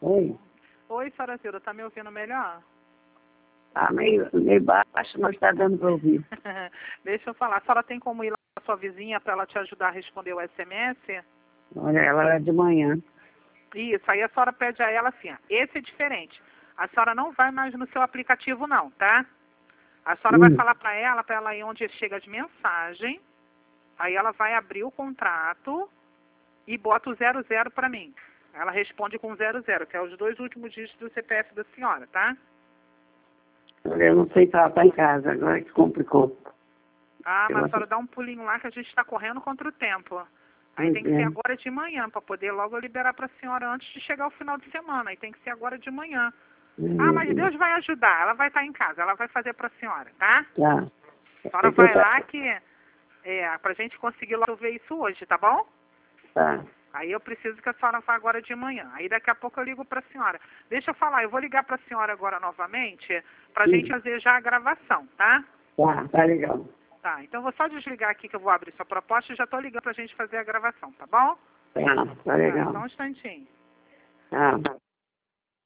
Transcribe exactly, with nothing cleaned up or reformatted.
Oi. Oi, senhora Zilda, tá me ouvindo melhor? Tá meio, meio baixo, mas tá dando para ouvir. Deixa eu falar. A senhora tem como ir lá na sua vizinha para ela te ajudar a responder o S M S? Olha, ela era de manhã. Isso, aí a senhora pede a ela assim, ó, esse é diferente. A senhora não vai mais no seu aplicativo não, tá? A senhora Hum. vai falar para ela, para ela ir onde chega as mensagens, aí ela vai abrir o contrato e bota o zero zero para mim. Ela responde com zero zero, que é os dois últimos dígitos do C P F da senhora, tá? Olha, eu não sei se ela tá em casa, agora que complicou. Ah, mas Eu a senhora dá um pulinho lá que a gente está correndo contra o tempo. Aí Pois tem que é. ser agora de manhã, para poder logo liberar para a senhora antes de chegar o final de semana. Aí tem que ser agora de manhã. Ai, Ah, meu mas Deus. Deus vai ajudar. Ela vai estar em casa, ela vai fazer para a senhora, tá? Tá. A senhora É que eu vai tá... lá que é para a gente conseguir resolver isso hoje, tá bom? Tá. Aí eu preciso que a senhora vá agora de manhã. Aí daqui a pouco eu ligo para a senhora. Deixa eu falar, eu vou ligar para a senhora agora novamente para a gente Sim. fazer já a gravação, tá? Tá, tá legal. Tá, então eu vou só desligar aqui que eu vou abrir sua proposta e já tô ligando pra gente fazer a gravação, tá bom? Tá, tá Tá, legal. só um instantinho. Tá.